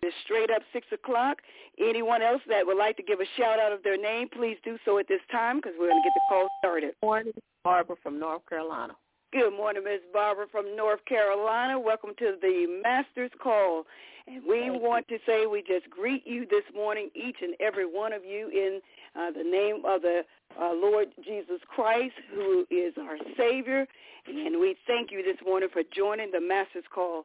is straight up 6 o'clock. Anyone else that would like to give a shout-out of their name, please do so at this time because we're going to get the call started. Good morning, Barbara from North Carolina. Good morning, Ms. Barbara from North Carolina. Welcome to the Master's Call. And we want to say we just greet you this morning, each and every one of you, in the name of the Lord Jesus Christ, who is our Savior. And we thank you this morning for joining the Master's Call.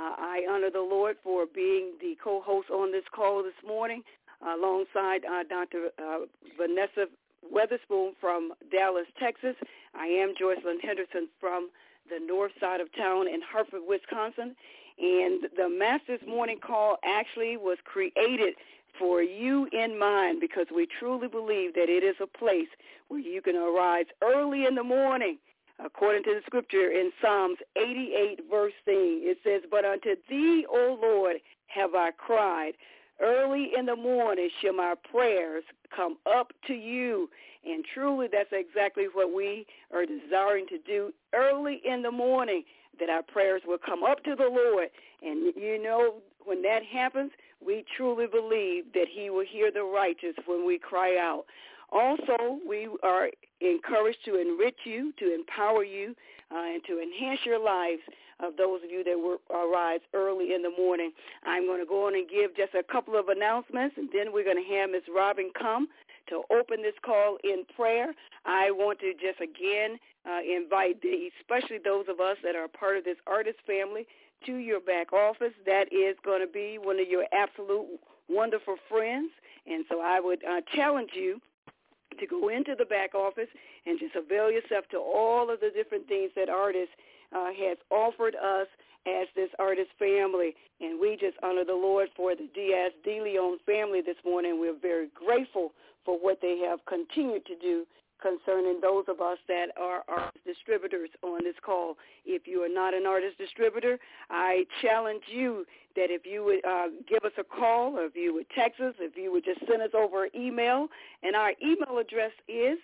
I honor the Lord for being the co-host on this call this morning, alongside Dr. Vanessa Weatherspoon from Dallas, Texas. I am Joycelyn Henderson from the north side of town in Hartford, Wisconsin. And the Master's Morning Call actually was created for you in mind because we truly believe that it is a place where you can arise early in the morning. According to the scripture in Psalms 88, verse 3, it says, "But unto thee, O Lord, have I cried. Early in the morning shall my prayers come up to you." And truly that's exactly what we are desiring to do early in the morning, that our prayers will come up to the Lord. And you know, when that happens, we truly believe that he will hear the righteous when we cry out. Also, we are encouraged to enrich you, to empower you, and to enhance your lives of those of you that will arise early in the morning. I'm going to go on and give just a couple of announcements, and then we're going to have Ms. Robin come to open this call in prayer. I want to just again invite especially those of us that are part of this artist family to your back office. That is going to be one of your absolute wonderful friends. And so I would challenge you to go into the back office and just avail yourself to all of the different things that artists has offered us as this artist family. And we just honor the Lord for the Diaz De Leon family this morning. We're very grateful for what they have continued to do concerning those of us that are artist distributors on this call. If you are not an artist distributor, I challenge you that if you would give us a call, or if you would text us, if you would just send us over an email. And our email address is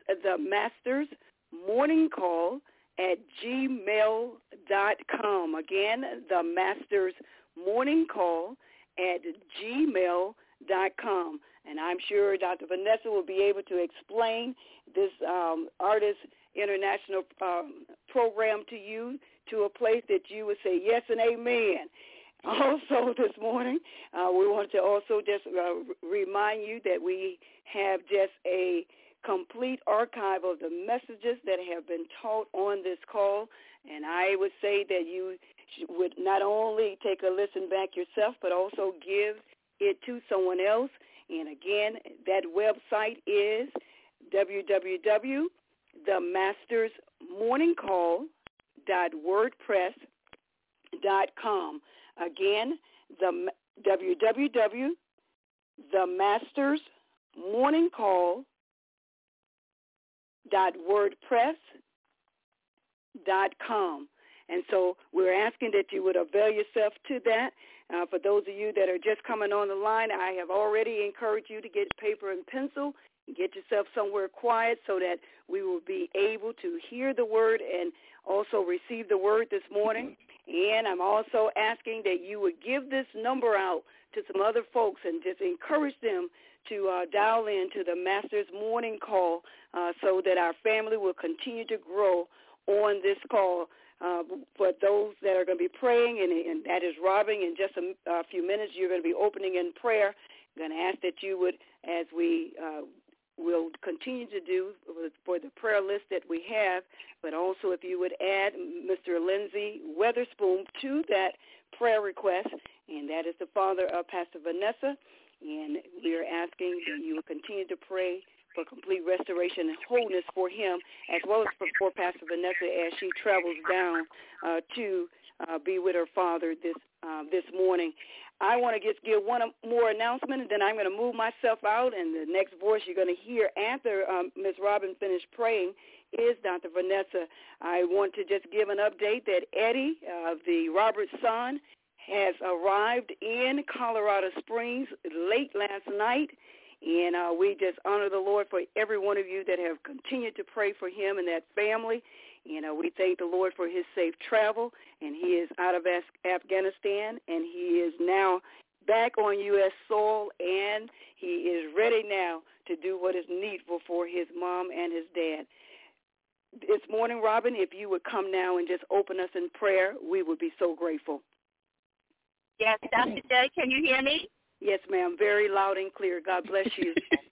themastersmorningcall@gmail.com. Again, themastersmorningcall@gmail.com. And I'm sure Dr. Vanessa will be able to explain this Artist International program to you to a place that you would say yes and amen. Also this morning, we want to also just remind you that we have just a complete archive of the messages that have been taught on this call. And I would say that you would not only take a listen back yourself, but also give it to someone else. And again, that website is www.themastersmorningcall.wordpress.com. Again, the www.themastersmorningcall.wordpress.com. And so we're asking that you would avail yourself to that. For those of you that are just coming on the line, I have already encouraged you to get paper and pencil and get yourself somewhere quiet so that we will be able to hear the word and also receive the word this morning. And I'm also asking that you would give this number out to some other folks and just encourage them to dial in to the Master's Morning Call so that our family will continue to grow on this call. For those that are going to be praying, and that is Robin, in just a few minutes, you're going to be opening in prayer. I'm going to ask that you would, as we will continue to do for the prayer list that we have, but also if you would add Mr. Lindsay Weatherspoon to that prayer request, and that is the father of Pastor Vanessa, and we are asking that you will continue to pray for complete restoration and wholeness for him, as well as for Pastor Vanessa as she travels down to be with her father this morning. I want to just give one more announcement, and then I'm going to move myself out, and the next voice you're going to hear after Ms. Robin finished praying is Dr. Vanessa. I want to just give an update that Eddie, the Roberts son, has arrived in Colorado Springs late last night. And we just honor the Lord for every one of you that have continued to pray for him and that family. We thank the Lord for his safe travel. And he is out of Afghanistan, and he is now back on U.S. soil, and he is ready now to do what is needful for his mom and his dad. This morning, Robin, if you would come now and just open us in prayer, we would be so grateful. Yes, Dr. J, can you hear me? Yes, ma'am, very loud and clear. God bless you.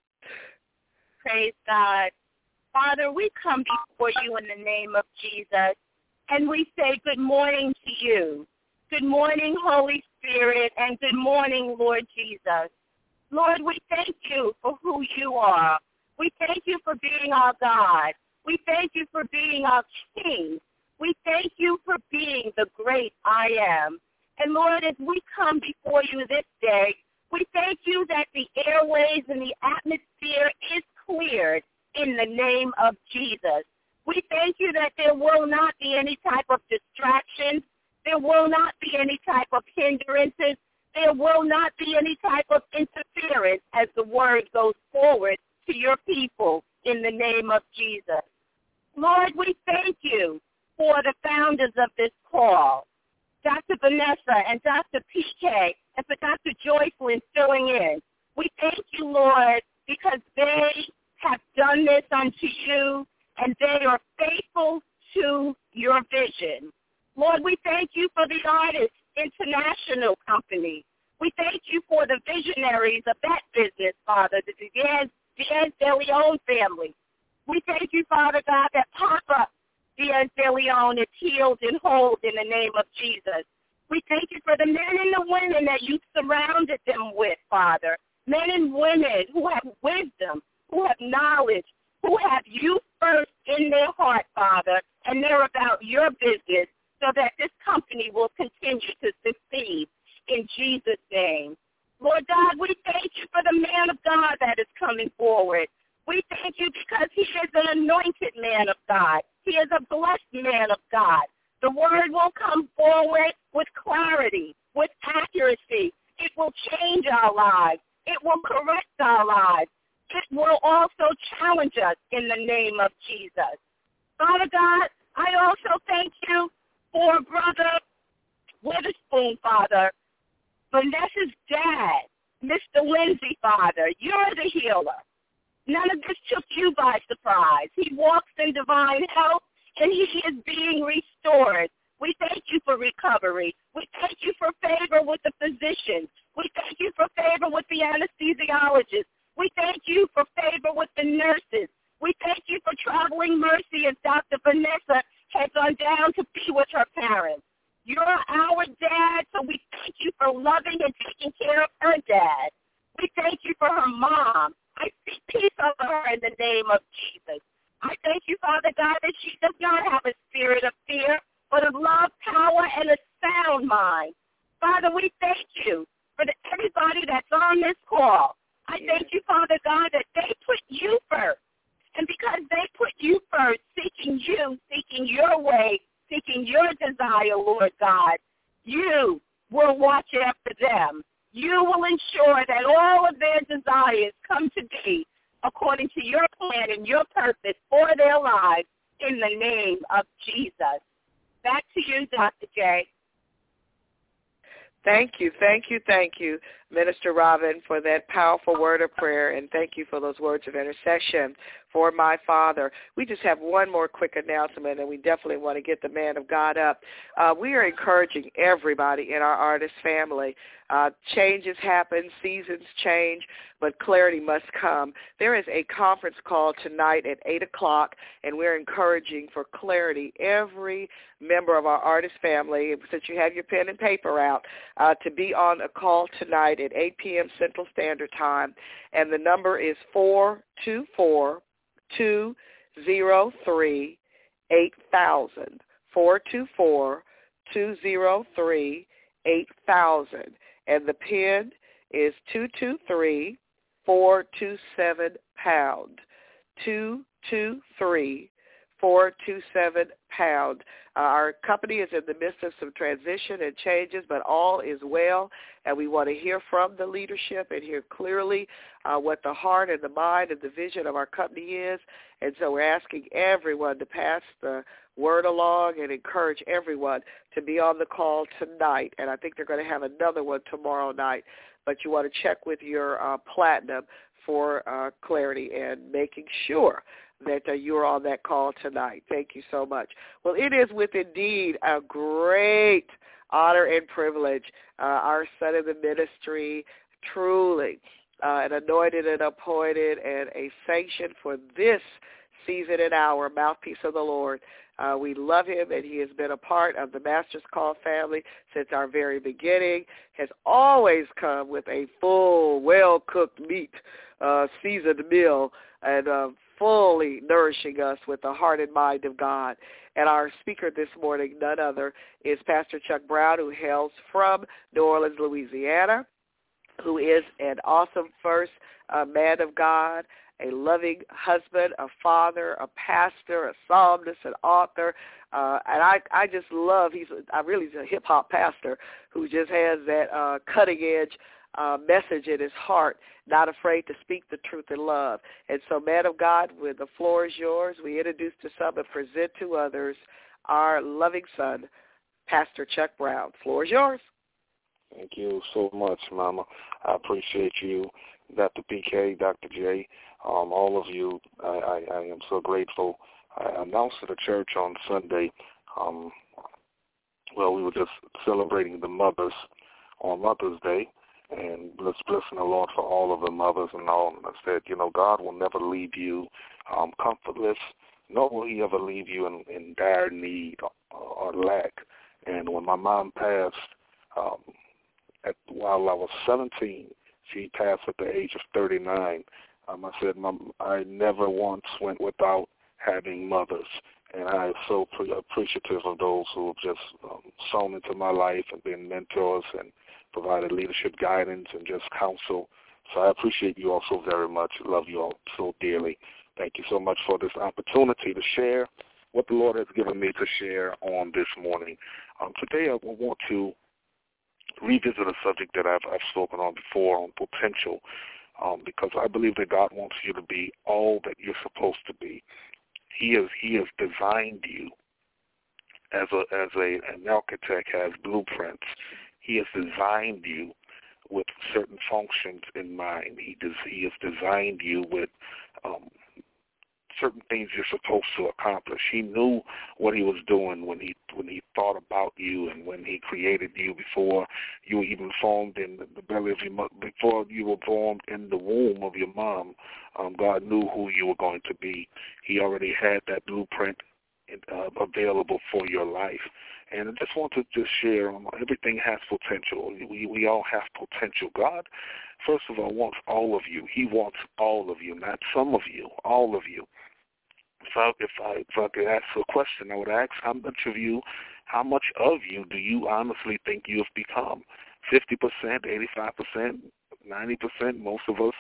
Praise God. Father, we come before you in the name of Jesus, and we say good morning to you. Good morning, Holy Spirit, and good morning, Lord Jesus. Lord, we thank you for who you are. We thank you for being our God. We thank you for being our King. We thank you for being the great I am. And Lord, as we come before you this day, we thank you that the airways and the atmosphere is cleared in the name of Jesus. We thank you that there will not be any type of distractions. There will not be any type of hindrances. There will not be any type of interference as the word goes forward to your people in the name of Jesus. Lord, we thank you for the founders of this call, Dr. Vanessa and Dr. PK, and for Dr. Joycelyn filling in. We thank you, Lord, because they have done this unto you, and they are faithful to your vision. Lord, we thank you for the Artists International Company. We thank you for the visionaries of that business, Father, the Diaz de Leon family. We thank you, Father God, that Papa Diaz de Leon is healed and whole in the name of Jesus. We thank you for the men and the women that you surrounded them with, Father. Men and women who have wisdom, who have knowledge, who have you first in their heart, Father, and they're about your business so that this company will continue to succeed in Jesus' name. Lord God, we thank you for the man of God that is coming forward. We thank you because he is an anointed man of God. He is a blessed man of God. The word will come forward with clarity, with accuracy. It will change our lives. It will correct our lives. It will also challenge us in the name of Jesus. Father God, I also thank you for Brother Witherspoon, Father, Vanessa's dad, Mr. Lindsay, Father. You're the healer. None of this took you by surprise. He walks in divine health, and he is being restored. We thank you for recovery. We thank you for favor with the physicians. We thank you for favor with the anesthesiologists. We thank you for favor with the nurses. We thank you for traveling mercy as Dr. Vanessa has gone down to be with her parents. You're our dad, so we thank you for loving and taking care of her dad. We thank you for her mom. I speak peace over her in the name of Jesus. I thank you, Father God, that she does not have a spirit of fear, but of love, power, and a sound mind. Father, we thank you for everybody that's on this call. I thank you, Father God, that they put you first. And because they put you first, seeking you, seeking your way, seeking your desire, Lord God, you will watch after them. You will ensure that all of their desires come to be according to your plan and your purpose for their lives in the name of Jesus. Back to you, Dr. J. Thank you, Minister Robin, for that powerful word of prayer, and thank you for those words of intercession for my father. We just have one more quick announcement, and we definitely want to get the man of God up. We are encouraging everybody in our artist family. Changes happen, seasons change, but clarity must come. There is a conference call tonight at 8 o'clock, and we're encouraging for clarity every member of our artist family, since you have your pen and paper out, to be on a call tonight at 8 p.m. Central Standard Time, and the number is 424-203-8000, 424-203-8000, and the PIN is 223-427-pound, 223-427-pound. Our company is in the midst of some transition and changes, but all is well, and we want to hear from the leadership and hear clearly what the heart and the mind and the vision of our company is. And so we're asking everyone to pass the word along and encourage everyone to be on the call tonight. And I think they're going to have another one tomorrow night. But you want to check with your platinum for clarity and making sure that you're on that call tonight. Thank you so much. Well, it is with indeed a great honor and privilege, our son in the ministry, truly an anointed and appointed and a sanction for this season and hour, mouthpiece of the Lord. We love him, and he has been a part of the Master's Call family since our very beginning, has always come with a full, well-cooked meat, seasoned meal, and fully nourishing us with the heart and mind of God. And our speaker this morning, none other, is Pastor Chuck Brown, who hails from New Orleans, Louisiana, who is an awesome first man of God, a loving husband, a father, a pastor, a psalmist, an author. And I just love, he's a hip-hop pastor who just has that cutting-edge message in his heart, not afraid to speak the truth in love. And so, man of God, when the floor is yours, we introduce to some and present to others our loving son, Pastor Chuck Brown. Floor is yours. Thank you so much, Mama. I appreciate you, Dr. PK, Dr. J, all of you. I am so grateful. I announced to the church on Sunday, we were just celebrating the mothers on Mother's Day, and let's blessing the Lord for all of the mothers and all. And I said, God will never leave you comfortless, nor will he ever leave you in dire need or lack. And when my mom passed, while I was 17, she passed at the age of 39. I said, Mom, I never once went without having mothers. And I am so appreciative of those who have just sown into my life and been mentors and provided leadership guidance and just counsel. So I appreciate you all so very much. Love you all so dearly. Thank you so much for this opportunity to share what the Lord has given me to share on this morning. Today I want to revisit a subject that I've spoken on before, on potential, because I believe that God wants you to be all that you're supposed to be. He has designed you as an architect has blueprints. He has designed you with certain functions in mind. He has designed you with certain things you're supposed to accomplish. He knew what he was doing when he thought about you and when he created you before you were even formed in the belly of your mother, before you were formed in the womb of your mom. God knew who you were going to be. He already had that blueprint available for your life. And I just want to share, everything has potential. We all have potential. God, first of all, wants all of you. He wants all of you, not some of you, all of you. So if I could ask a question, I would ask how much of you do you honestly think you have become? 50%, 85%, 90%, most of us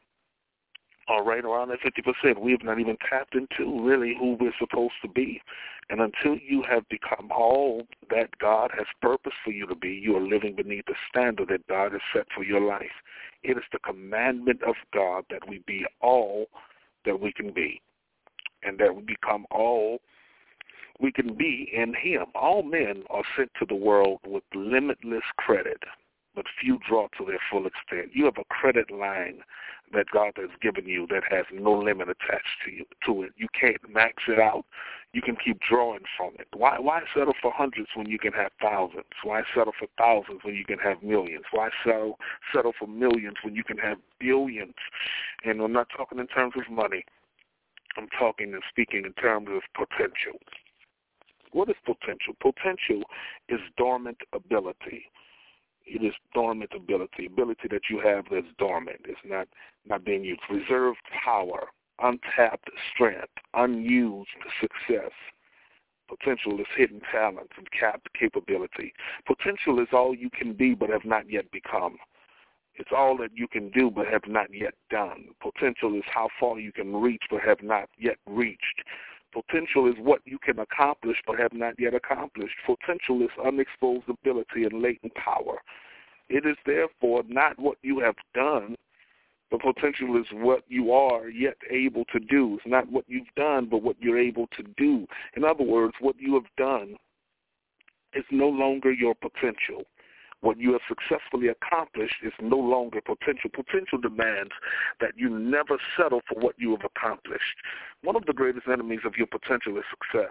are right around that 50%. We have not even tapped into really who we're supposed to be. And until you have become all that God has purposed for you to be, you are living beneath the standard that God has set for your life. It is the commandment of God that we be all that we can be, and that we become all we can be in him. All men are sent to the world with limitless credit, but few draw to their full extent. You have a credit line that God has given you that has no limit attached to it. You can't max it out. You can keep drawing from it. Why settle for hundreds when you can have thousands? Why settle for thousands when you can have millions? Why settle for millions when you can have billions? And I'm not talking in terms of money. I'm talking and speaking in terms of potential. What is potential? Potential is dormant ability. It is dormant ability that you have that's dormant. It's not being used. Reserved power, untapped strength, unused success. Potential is hidden talent and capped capability. Potential is all you can be but have not yet become. It's all that you can do but have not yet done. Potential is how far you can reach but have not yet reached. Potential is what you can accomplish but have not yet accomplished. Potential is unexposed ability and latent power. It is therefore not what you have done, But potential is what you are yet able to do. It's not what you've done, but what you're able to do. In other words, what you have done is no longer your potential. What you have successfully accomplished is no longer potential. Potential demands that you never settle for what you have accomplished. One of the greatest enemies of your potential is success.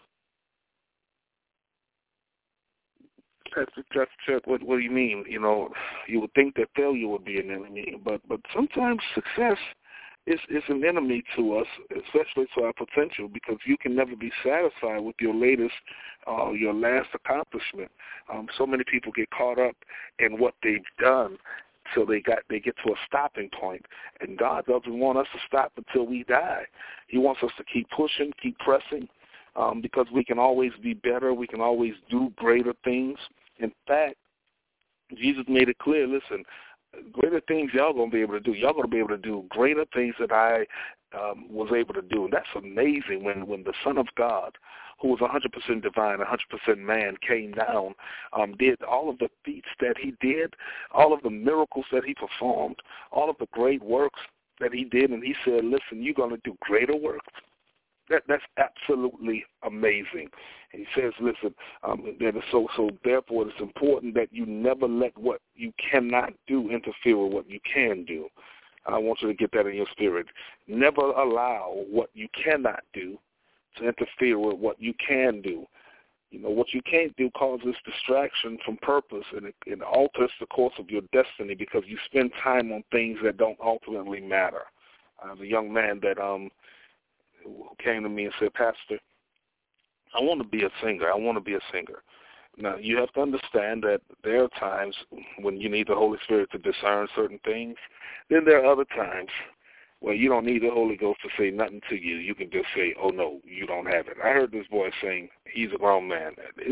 What do you mean? You know, you would think that failure would be an enemy, but sometimes success is an enemy to us, especially to our potential, because you can never be satisfied with your last accomplishment. So many people get caught up in what they've done, so they get to a stopping point. And God doesn't want us to stop until we die. He wants us to keep pushing, keep pressing, because we can always be better. We can always do greater things. In fact, Jesus made it clear, listen, greater things y'all going to be able to do. Y'all going to be able to do greater things that I was able to do. And that's amazing when the Son of God, who was 100% divine, 100% man, came down, did all of the feats that he did, all of the miracles that he performed, all of the great works that he did. And he said, listen, you're going to do greater works. That's absolutely amazing. And he says, listen, so therefore it's important that you never let what you cannot do interfere with what you can do. I want you to get that in your spirit. Never allow what you cannot do to interfere with what you can do. You know, what you can't do causes distraction from purpose, and it alters the course of your destiny because you spend time on things that don't ultimately matter. I have a young man that who came to me and said, Pastor, I want to be a singer. I want to be a singer. Now, you have to understand that there are times when you need the Holy Spirit to discern certain things. Then there are other times where you don't need the Holy Ghost to say nothing to you. You can just say, oh, no, you don't have it. I heard this boy saying he's a grown man.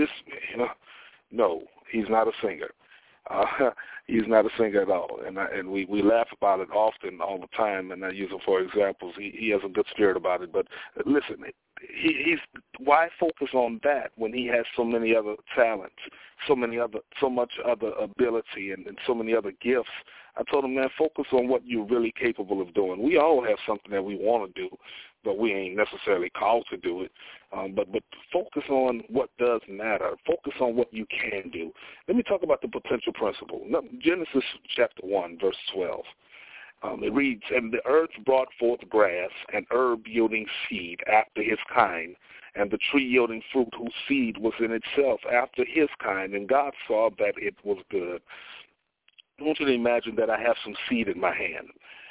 No, he's not a singer. He's not a singer at all, and we laugh about it often, all the time, and I use him for examples. He has a good spirit about it, but listen, why focus on that when he has so many other talents, so much other ability, and so many other gifts? I told him, man, focus on what you're really capable of doing. We all have something that we want to do, but we ain't necessarily called to do it. But focus on what does matter. Focus on what you can do. Let me talk about the potential principle. Genesis chapter 1, verse 12. It reads, and the earth brought forth grass, and herb yielding seed after his kind, and the tree yielding fruit whose seed was in itself after his kind, and God saw that it was good. I want you to imagine that I have some seed in my hand.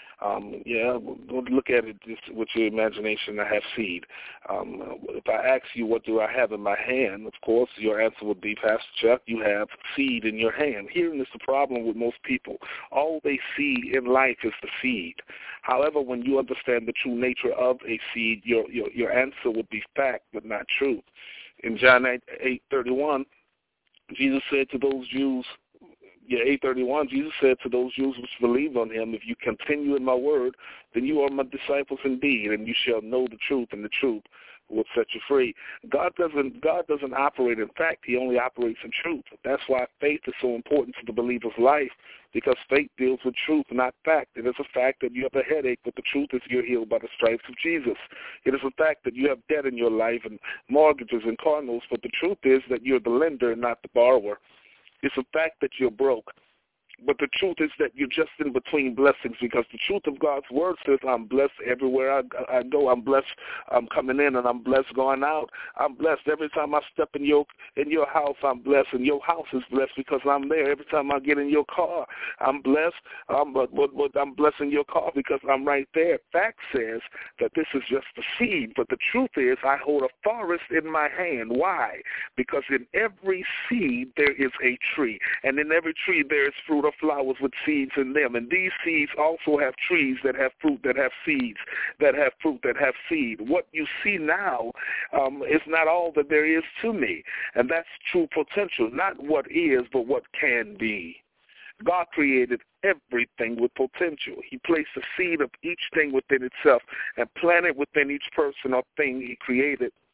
Look at it just with your imagination. I have seed. If I ask you what do I have in my hand, of course, your answer would be, Pastor Chuck, you have seed in your hand. Herein is the problem with most people. All they see in life is the seed. However, when you understand the true nature of a seed, your answer would be fact but not truth. In John 8:31, Jesus said to those Jews, 8:31, Jesus said to those Jews which believed on him, if you continue in my word, then you are my disciples indeed, and you shall know the truth, and the truth will set you free. God doesn't operate in fact. He only operates in truth. That's why faith is so important to the believer's life, because faith deals with truth, not fact. It is a fact that you have a headache, but the truth is you're healed by the stripes of Jesus. It is a fact that you have debt in your life and mortgages and car notes, but the truth is that you're the lender and not the borrower. It's a fact that you're broke. But the truth is that you're just in between blessings, because the truth of God's word says I'm blessed everywhere I go. I'm blessed coming in, and I'm blessed going out. I'm blessed every time I step in your house. I'm blessed, and your house is blessed because I'm there. Every time I get in your car, I'm blessed. But I'm blessing your car because I'm right there. Fact says that this is just the seed, but the truth is I hold a forest in my hand. Why? Because in every seed there is a tree, and in every tree there is fruit or flowers with seeds in them. And these seeds also have trees that have fruit, that have seeds, that have fruit, that have seed. What you see now is not all that there is to me. And that's true potential, not what is, but what can be. God created everything with potential. He placed the seed of each thing within itself and planted within each person or thing he created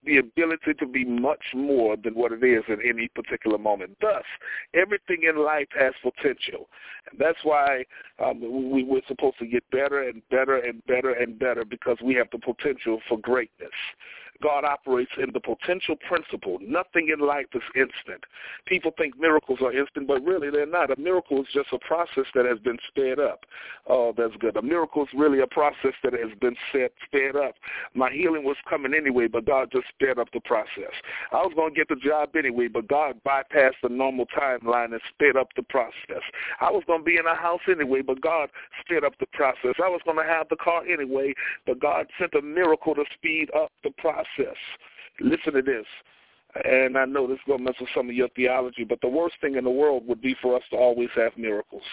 the ability to be much more than what it is at any particular moment. Thus, everything in life has potential. And that's why we're supposed to get better and better and better and better, because we have the potential for greatness. God operates in the potential principle. Nothing in life is instant. People think miracles are instant, but really they're not. A miracle is just a process that has been sped up. Oh, that's good. A miracle is really a process that has been sped up. My healing was coming anyway, but God just sped up the process. I was going to get the job anyway, but God bypassed the normal timeline and sped up the process. I was going to be in a house anyway, but God sped up the process. I was going to have the car anyway, but God sent a miracle to speed up the process. Listen to this, and I know this is going to mess with some of your theology, but the worst thing in the world would be for us to always have miracles.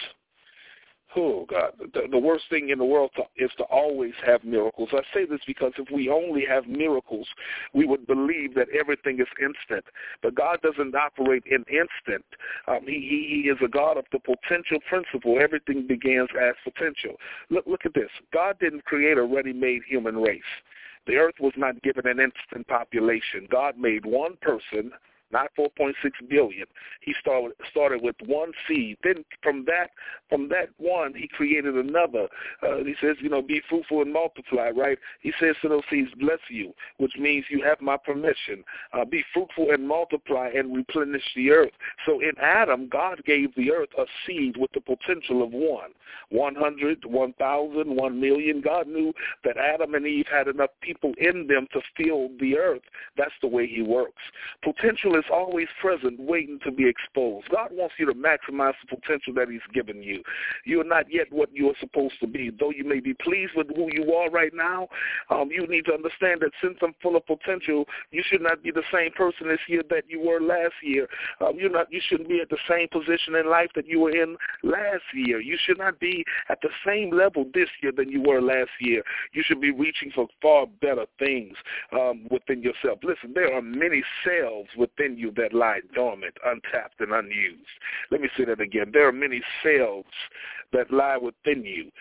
Oh, God, the worst thing in the world is to always have miracles. I say this because if we only have miracles, we would believe that everything is instant. But God doesn't operate in instant. He is a God of the potential principle. Everything begins as potential. Look at this. God didn't create a ready-made human race. The earth was not given an instant population. God made one person, not 4.6 billion. He started with one seed. Then from that one, he created another. He says, be fruitful and multiply, right? He says to those seeds, bless you, which means you have my permission. Be fruitful and multiply and replenish the earth. So in Adam, God gave the earth a seed with the potential of 100, 1,000, 1 million. God knew that Adam and Eve had enough people in them to fill the earth. That's the way he works. Potential is always present, waiting to be exposed. God wants you to maximize the potential that he's given you. You're not yet what you're supposed to be. Though you may be pleased with who you are right now, you need to understand that since I'm full of potential, you should not be the same person this year that you were last year. You shouldn't be at the same position in life that you were in last year. You should not be at the same level this year than you were last year. You should be reaching for far better things within yourself. Listen, there are many selves within you that lie dormant, untapped, and unused. Let me say that again. There are many selves that lie within you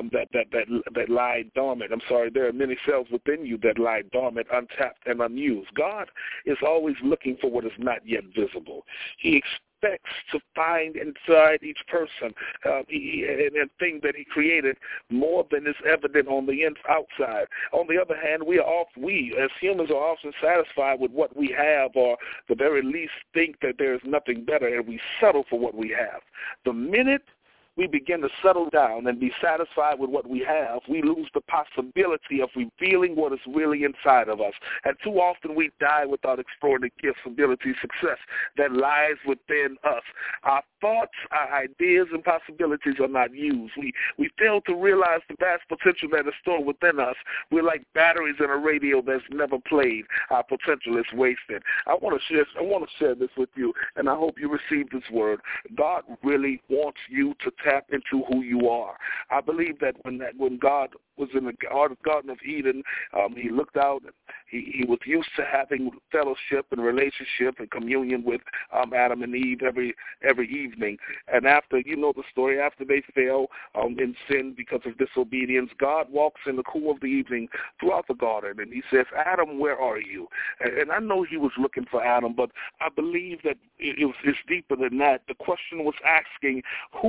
that lie dormant. I'm sorry, there are many cells within you that lie dormant, untapped, and unused. God is always looking for what is not yet visible. He expects to find inside each person a thing that he created more than is evident on the outside. On the other hand, we as humans are often satisfied with what we have, or the very least think that there is nothing better, and we settle for what we have. The minute we begin to settle down and be satisfied with what we have, we lose the possibility of revealing what is really inside of us. And too often we die without exploring the gifts, abilities, success that lies within us. Our thoughts, our ideas, and possibilities are not used. We fail to realize the vast potential that is stored within us. We're like batteries in a radio that's never played. Our potential is wasted. I want to share this with you, and I hope you receive this word. God really wants you to tap into who you are. I believe that when God was in the Garden of Eden, he looked out. He was used to having fellowship and relationship and communion with Adam and Eve every evening. And after, you know the story, after they fell in sin because of disobedience, God walks in the cool of the evening throughout the garden, and he says, Adam, where are you? And I know he was looking for Adam, but I believe that it's deeper than that. The question was asking,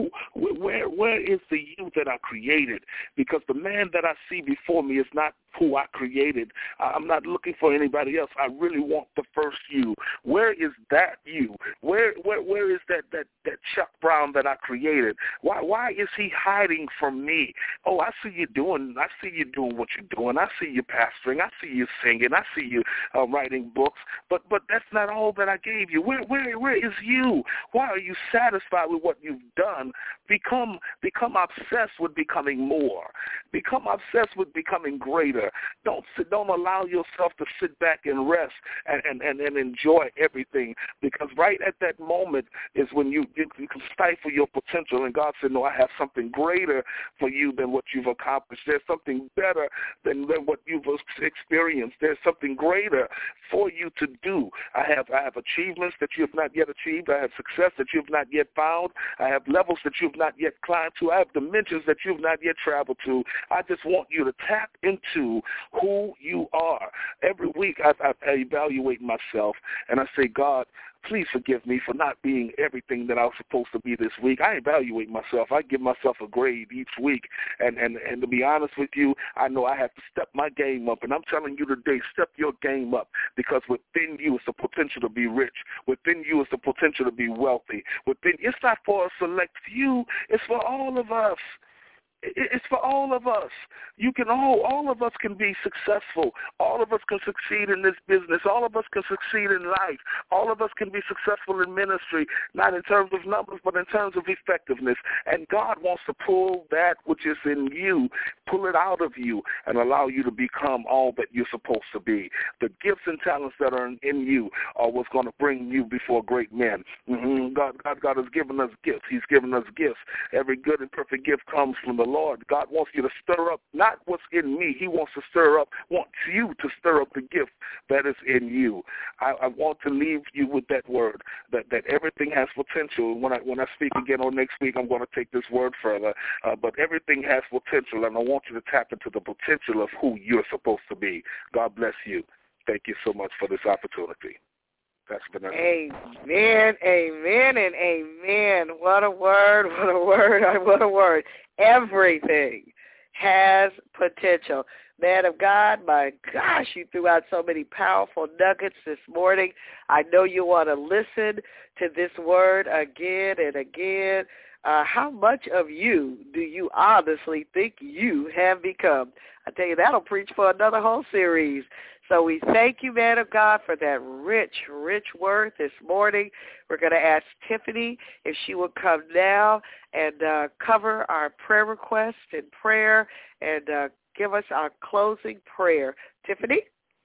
where is the you that I created? Because the man that I see before me is not who I created. I'm not looking for anybody else. I really want the first you. Where is that you? Where is that Chuck Brown that I created? Why is he hiding from me? Oh, I see you doing what you're doing. I see you pastoring. I see you singing. I see you writing books. But that's not all that I gave you. Where is you? Why are you satisfied with what you've done? Become obsessed with becoming more. Become obsessed with becoming greater. Don't allow yourself to sit back and rest and enjoy everything, because right at that moment is when you can stifle your potential. And God said, no, I have something greater for you than what you've accomplished. There's something better than what you've experienced. There's something greater for you to do. I have achievements that you have not yet achieved. I have success that you have not yet found. I have levels that you have not yet climbed to. I have dimensions that you have not yet traveled to. I just want you to tap into to who you are. Every week I evaluate myself, and I say, God, please forgive me for not being everything that I was supposed to be this week. I evaluate myself. I give myself a grade each week. And to be honest with you, I know I have to step my game up. And I'm telling you today, step your game up, because within you is the potential to be rich. Within you is the potential to be wealthy. It's not for a select few. It's for all of us. It's for all of us. All of us can be successful. All of us can succeed in this business. All of us can succeed in life. All of us can be successful in ministry, not in terms of numbers, but in terms of effectiveness. And God wants to pull that which is in you, pull it out of you, and allow you to become all that you're supposed to be. The gifts and talents that are in you are what's going to bring you before great men. God has given us gifts. He's given us gifts. Every good and perfect gift comes from the Lord. God wants you to stir up not what's in me. He wants you to stir up the gift that is in you. I want to leave you with that word, that everything has potential. When I speak again on next week, I'm going to take this word further. But everything has potential, and I want you to tap into the potential of who you're supposed to be. God bless you. Thank you so much for this opportunity. That's Vanessa. Amen, amen, and amen. What a word, what a word, what a word. Everything has potential. Man of God, my gosh, you threw out so many powerful nuggets this morning. I know you want to listen to this word again and again. How much of you do you honestly think you have become? I tell you, that'll preach for another whole series. So we thank you, man of God, for that rich, rich word this morning. We're going to ask Tiffany if she will come now and cover our prayer request in prayer and give us our closing prayer. Tiffany?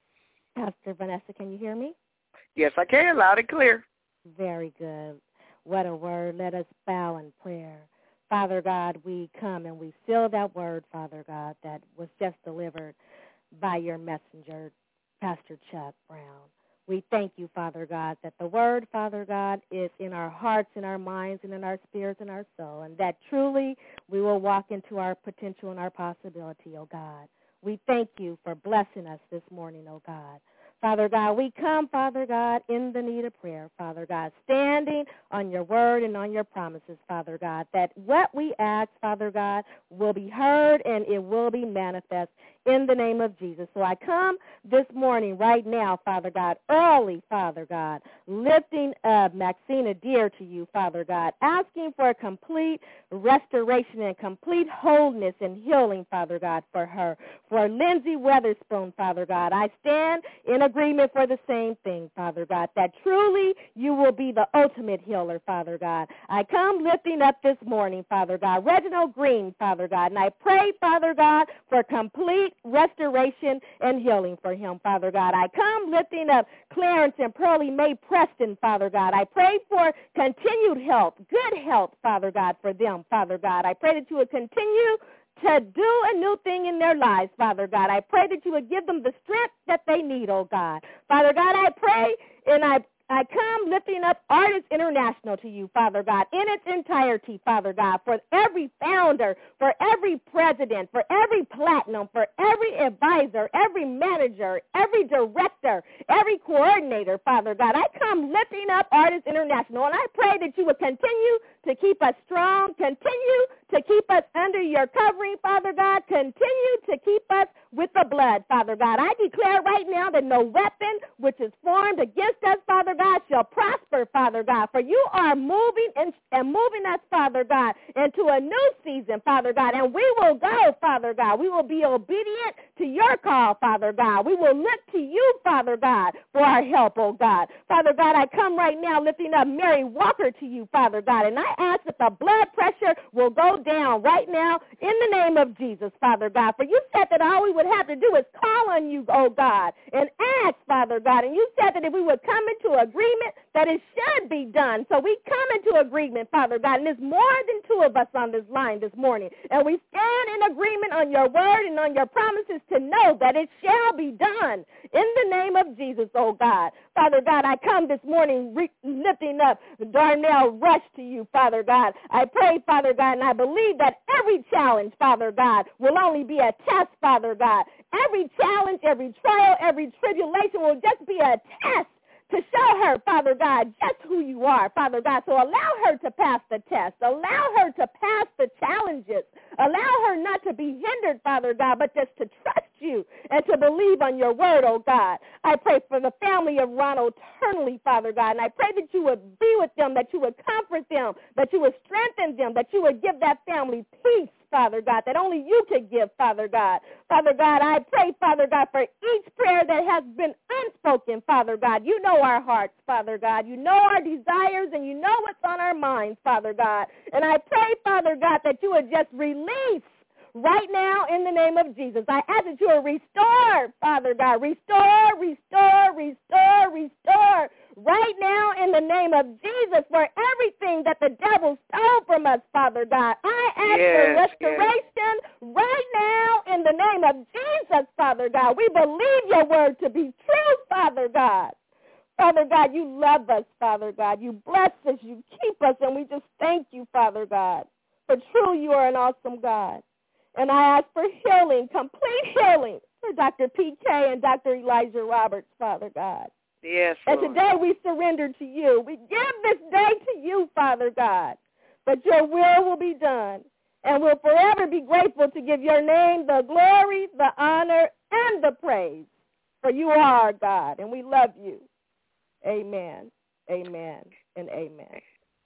Pastor Vanessa, can you hear me? Yes, I can, loud and clear. Very good. What a word. Let us bow in prayer. Father God, we come and we seal that word, Father God, that was just delivered by your messenger, Pastor Chuck Brown. We thank you, Father God, that the word, Father God, is in our hearts, in our minds, and in our spirits and our soul, and that truly we will walk into our potential and our possibility, oh God. We thank you for blessing us this morning, oh God. Father God, we come, Father God, in the need of prayer, Father God, standing on your word and on your promises, Father God, that what we ask, Father God, will be heard and it will be manifest in the name of Jesus. So I come this morning right now, Father God, early, Father God, lifting up Maxine Adair to you, Father God, asking for a complete restoration and complete wholeness and healing, Father God, for her. For Lindsay Weatherspoon, Father God, I stand in agreement for the same thing, Father God, that truly you will be the ultimate healer, Father God. I come lifting up this morning, Father God, Reginald Green, Father God, and I pray, Father God, for complete restoration and healing for him, Father God. I come lifting up Clarence and Pearlie Mae Preston, Father God. I pray for continued health, good health, Father God, for them, Father God. I pray that you would continue to do a new thing in their lives, Father God. I pray that you would give them the strength that they need, oh God. Father God, I pray and I come lifting up Artists International to you, Father God, in its entirety, Father God, for every founder, for every president, for every platinum, for every advisor, every manager, every director, every coordinator, Father God. I come lifting up Artists International, and I pray that you would continue to keep us strong, continue to keep us under your covering, Father God, continue to keep us with the blood, Father God. I declare right now that no weapon which is formed against us, Father God, shall prosper, Father God, for you are moving and moving us, Father God, into a new season, Father God, and we will go, Father God. We will be obedient to your call, Father God. We will look to you, Father God, for our help, oh God. Father God, I come right now lifting up Mary Walker to you, Father God, and I ask that the blood pressure will go down right now in the name of Jesus, Father God, for you said that all we would have to do is call on you, oh God, and ask, Father God, and you said that if we would come into agreement that it should be done. So we come into agreement, Father God, and there's more than two of us on this line this morning, and we stand in agreement on your word and on your promises to know that it shall be done in the name of Jesus, oh God. Father God, I come this morning lifting up Darnell Rush to you, Father God. I pray, Father God, and I believe that every challenge, Father God, will only be a test, Father God. Every challenge, every trial, every tribulation will just be a test to show her, Father God, just who you are, Father God. So allow her to pass the test. Allow her to pass the challenges. Allow her not to be hindered, Father God, but just to trust you and to believe on your word, oh God. I pray for the family of Ronald Turnley, Father God, and I pray that you would be with them, that you would comfort them, that you would strengthen them, that you would give that family peace, Father God, that only you could give, Father God. Father God, I pray, Father God, for each prayer that has been unspoken, Father God. You know our hearts, Father God. You know our desires, and you know what's on our minds, Father God. And I pray, Father God, that you would just release right now in the name of Jesus. I ask that you will restore, Father God. Restore, restore, restore, restore. Right now in the name of Jesus for everything that the devil stole from us, Father God. I ask for restoration right now in the name of Jesus, Father God. We believe your word to be true, Father God. Father God, you love us, Father God. You bless us, you keep us, and we just thank you, Father God. For true, you are an awesome God. And I ask for healing, complete healing for Dr. PK and Dr. Elijah Roberts, Father God. Yes, and Lord. today we surrender to you. We give this day to you, Father God, that your will be done. And we'll forever be grateful to give your name the glory, the honor, and the praise. For you are God, and we love you. Amen, amen, and amen.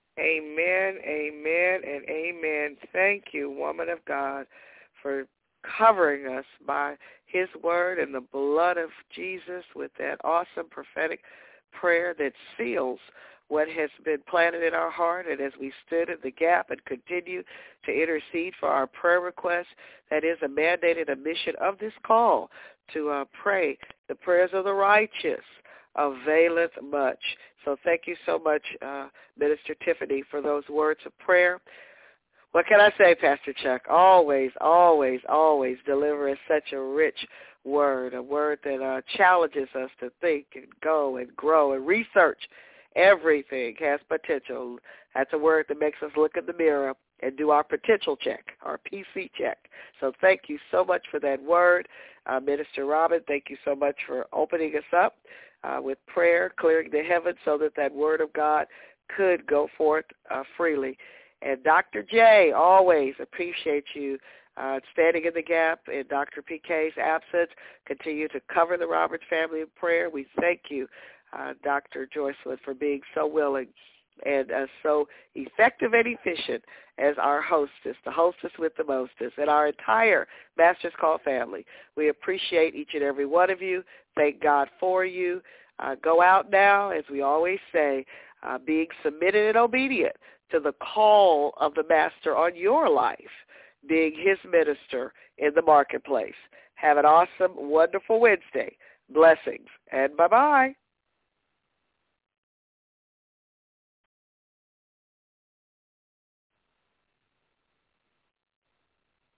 Amen, amen, and amen. Thank you, woman of God, for covering us by his word and the blood of Jesus with that awesome prophetic prayer that seals what has been planted in our heart. And as we stood in the gap and continue to intercede for our prayer requests, that is a mandated a mission of this call to pray the prayers of the righteous availeth much. So thank you so much, Minister Tiffany, for those words of prayer. What can I say, Pastor Chuck? Always, always, always deliver us such a rich word, a word that challenges us to think and go and grow and research. Everything has potential. That's a word that makes us look in the mirror and do our potential check, our PC check. So thank you so much for that word. Minister Robin, thank you so much for opening us up with prayer, clearing the heavens so that that word of God could go forth freely. And Dr. J, always appreciate you standing in the gap in Dr. PK's absence. Continue to cover the Roberts family in prayer. We thank you, Dr. Joycelyn, for being so willing and so effective and efficient as our hostess, the hostess with the mostest, and our entire Master's Call family. We appreciate each and every one of you. Thank God for you. Go out now, as we always say, being submitted and obedient to the call of the Master on your life, being his minister in the marketplace. Have an awesome, wonderful Wednesday. Blessings, and bye-bye.